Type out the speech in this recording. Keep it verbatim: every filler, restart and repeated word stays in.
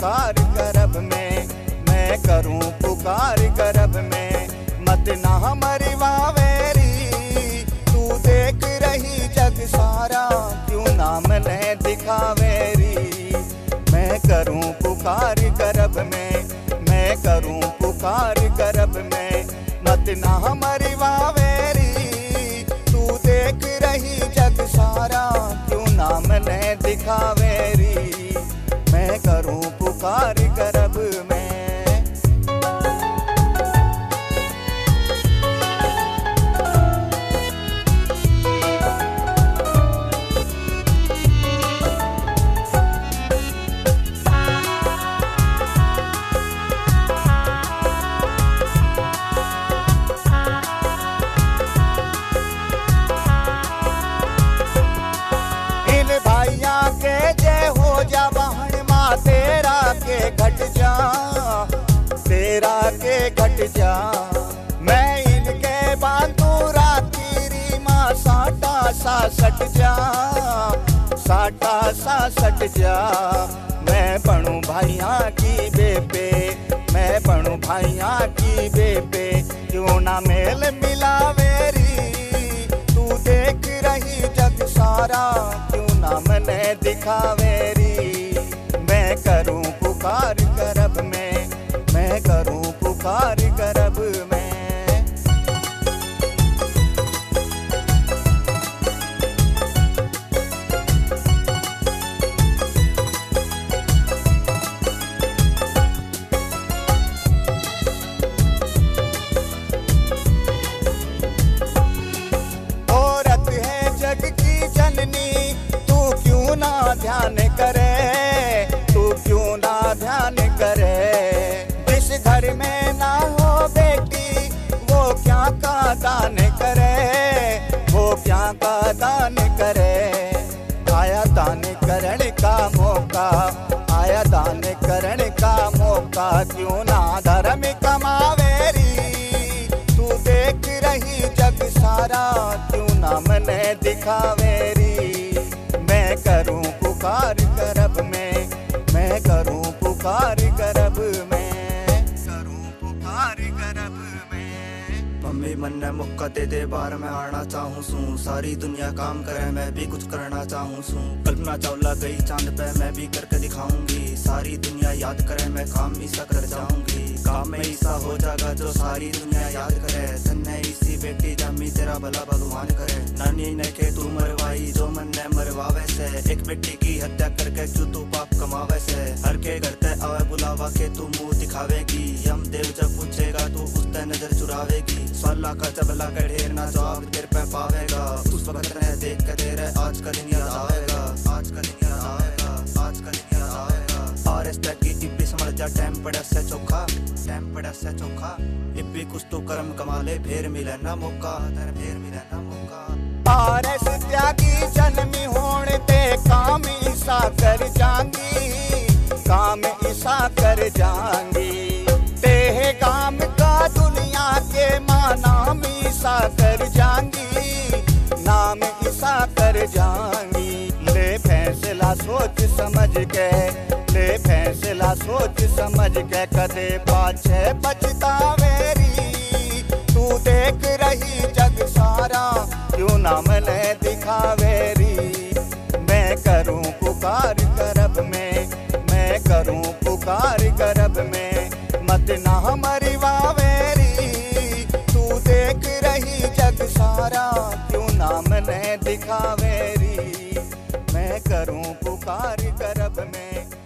पुकार करब में, मैं करूं पुकार करब में, मत ना मरवावेरी। तू देख रही जग सारा, क्यों नाम ने दिखावेरी। मैं करूं पुकार करब में, मैं करूं पुकार करब में, मत ना मरवावेरी। तू देख रही जग सारा, क्यों नाम ने दिखावेरी। मैं करूं पुकार करब में। के जय हो जा बहन माँ तेरा के घट जा, तेरा के घट जा। मैं इनके बांधू राखी माँ साटा सा सट जा, साटा सा सट जा। मैं बनूं भाइया की बेपे, मैं बनूं भाइया की बेपे, क्यों ना मेल मिलावेरी। तू देख रही जग सारा, क्यों नाम ने दिखावेरी। मैं करूं पुकार करब में, मैं करूं पुकार करब में। औरत है जग की जननी, ध्यान करे, तू क्यों ना ध्यान करे। जिस घर में ना हो बेटी, वो क्या का दान करे, वो क्या का दान करे। आया दान करण का मौका, आया दान करण का मौका, क्यों ना धर्म कमावेरी। तू देख रही जग सारा, क्यों नाम ने दिखावेरी। मैं करूं पुकार करब में, मैं करूं पुकार करब में, करूं पुकार करब में। मम्मी मन ने मौका दे दे बार मैं आना चाहूँ सू। सारी दुनिया काम करे मैं भी कुछ करना चाहूँ सू। कल्पना चावला गई चांद पे मैं भी करके दिखाऊंगी। सारी दुनिया याद करे मैं काम ऐसा कर जाऊंगी। काम में ऐसा हो जाएगा जो सारी दुनिया याद करे। तन्ने इसी बेटी जामी तेरा भला भगवान करे। नानी ने के तू मरवाई जो मन ने मरवावे से। एक बेटी की हत्या करके क्यों तू पाप कमावे से। हर के घर ते आवे बुलावा के तू मुंह दिखावेगी। यम देव जब पूछेगा तू उस ते नजर चुरावेगी। सवाला का जबला का ढेर ना जवाब तेरे पे पावेगा। उस वक्त ने देख के तेरे आज का दिन याद आवेगा, आज का दिन याद आवेगा, आज का दिन याद आवेगा। और इस तक की इब्बी समझ जा टाइम पड़ा से चोखा, टाइम पड़ा से चोखा। इब्बी कुछ तो कर्म कमा ले फिर मिले ना मौका, तेरे फिर मिले ना मौका। और इस त्यागी जन्मी होने ते काम ईसा कर जांगी, काम ईसा कर जांगी। तेह काम का दुनिया के माँ नाम ईसा कर जांगी, नाम ईसा कर जांगी। ले फैसला सोच समझ के, ले फैसला सोच समझ के, कदे पाछे पछतावेरी। तू देख रही जग सारा, क्यों नाम ने दिखावेरी। मैं करूं पुकार करब में, मैं करूं पुकार करब में, मत ना मरवावेरी। तू देख रही जग सारा, क्यों नाम ने दिखावेरी। मैं करूं पुकार करब में।